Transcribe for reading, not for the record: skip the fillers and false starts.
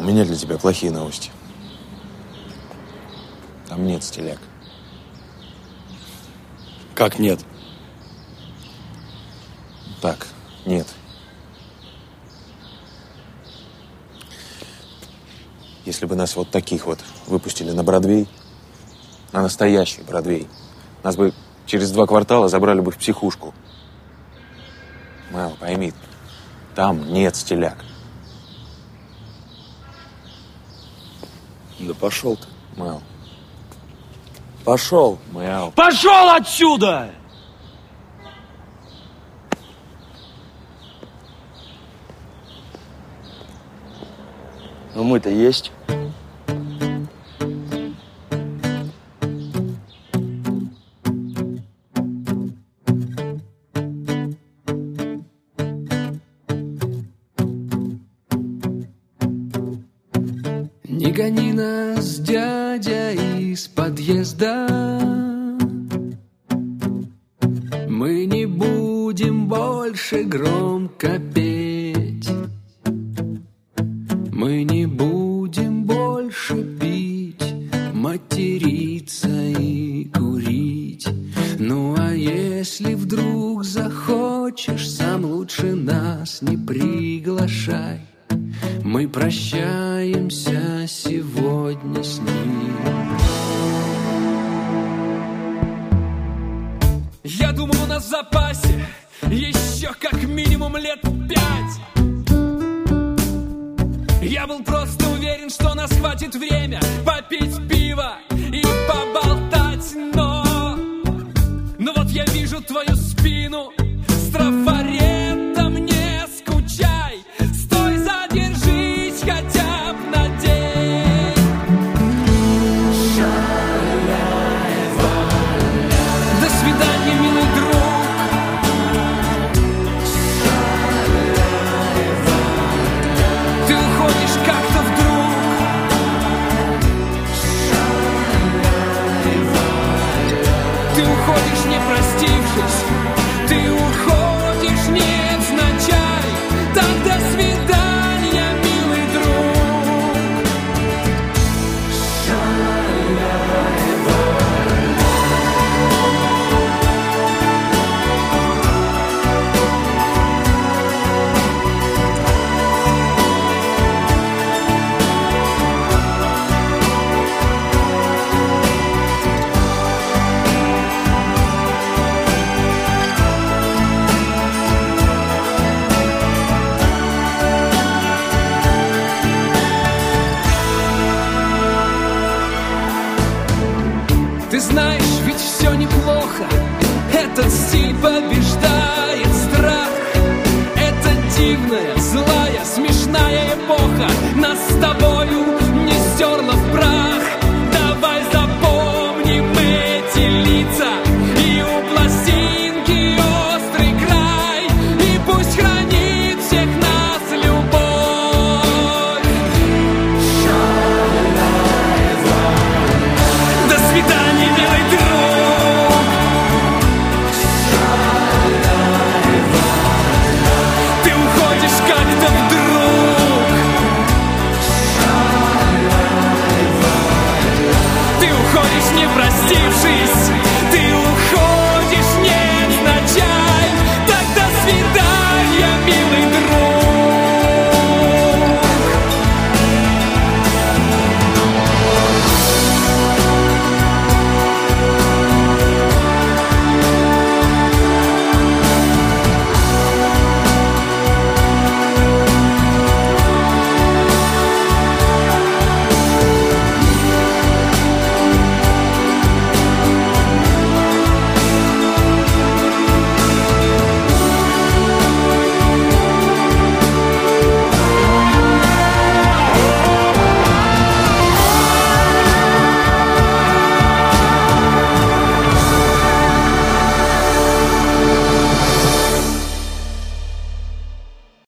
меня для тебя плохие новости. Там нет стиляк. Как нет? Так, нет. Если бы нас вот таких вот выпустили на Бродвей, на настоящий Бродвей, нас бы через 2 квартала забрали бы в психушку. Мэл, пойми, там нет стиляк. Да пошел ты. Мэл. Пошел. Мэл. Пошел отсюда! Ну мы-то есть. Не гони нас, дядя, из подъезда. Мы не будем больше громко петь. Мы не будем больше пить, материться и курить. Ну а если вдруг захочешь, сам лучше нас не приглашай. Мы прощаемся сегодня с ним. Я думал, у нас в запасе еще как минимум лет 5. Я был просто уверен, что нас хватит время попить пиво и поболтать, но вот я вижу твою спину с трафаретом, не скучай, стой, задержись хотя бы на день. До свидания, милый друг. Ты уходишь как-то вдруг. Ты уходишь, не простившись. Ты уходишь, невзначай. Так до свидания, милый друг. Ты знаешь, ведь все неплохо. Этот стиль побеждает страх. Это дивная, злая, смешная эпоха. Нас с тобой